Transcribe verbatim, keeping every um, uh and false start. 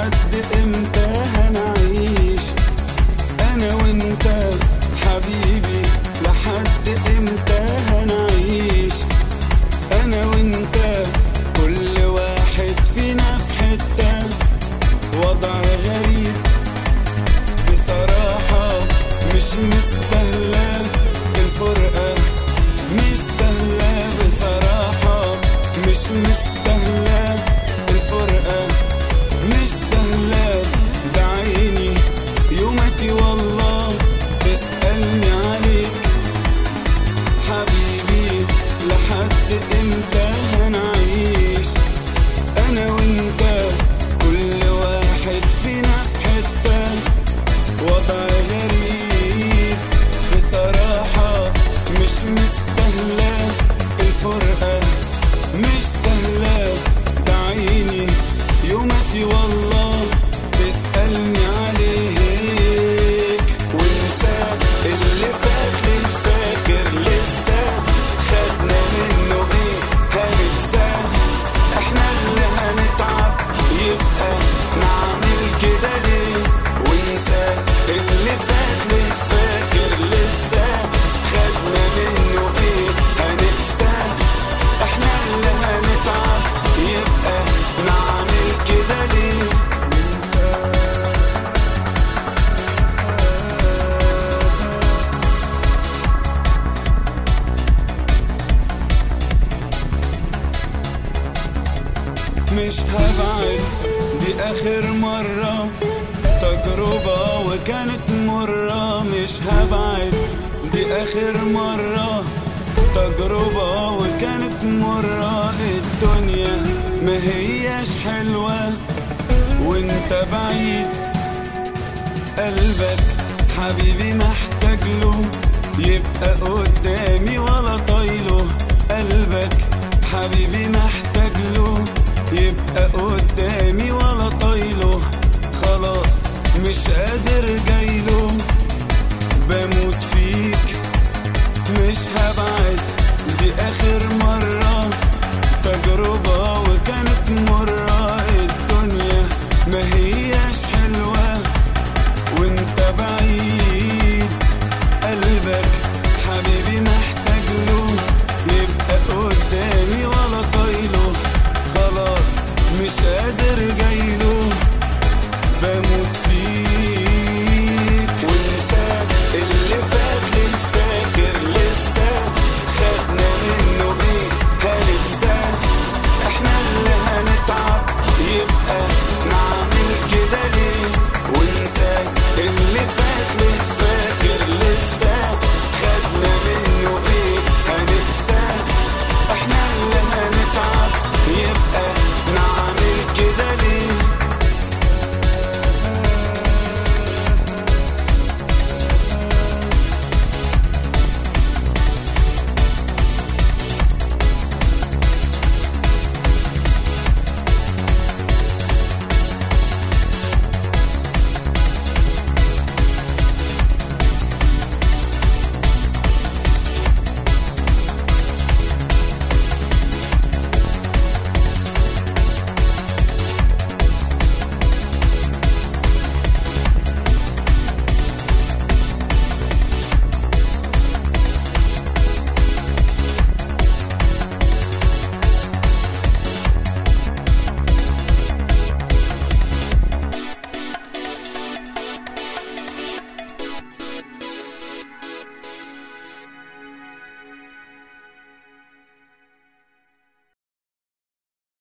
لحد امتى هنعيش انا وانت حبيبي؟ لحد امتى هنعيش انا وانت؟ كل واحد فينا في حتة، وضع غريب بصراحة، مش مستاهلة الفرقة، مش سهلة بصراحة، مش مستاهلة الفرقة، مش سهلة. بعيني يومتي والله تسألني عليك حبيبي، لحد امتى هنعيش انا وانت؟ كل واحد فينا في حتة، وضع غريب بصراحة، مش مستاهلة الفرقة، مش سهلة. بعيني يومتي والله تسألني عليك، وانسى اللي فات ليه فاكر لسه؟ خدنا منه ايه هننساه؟ احنا اللي هنتعب يبقى نعمل كده ليه؟ وانسى اللي فات ليه فاكر لسه؟ خدنا منه ايه هننساه؟ احنا اللي هنتعب يبقى نعمل كده ليه؟ مش هبعد، دي آخر مرة، تجربة وكانت مرة. مش هبعد، دي آخر مرة، تجربة وكانت مرة. الدنيا ما هياش حلوة وانت بعيد، قلبك حبيبي محتاج له يبقى قدامي ولا طايله. قلبك حبيبي محتاج له يبقى قدامي ولا طايله. خلاص مش قادر جايله، بموت فيك مش هبعد، دي آخر مرة، تجربة وكانت مرة. الدنيا ما هياش حلوة وانت بعيد، قلبك حبيبي محتاج له يبقى قدامي ولا طايله. خلاص مش قادر جاي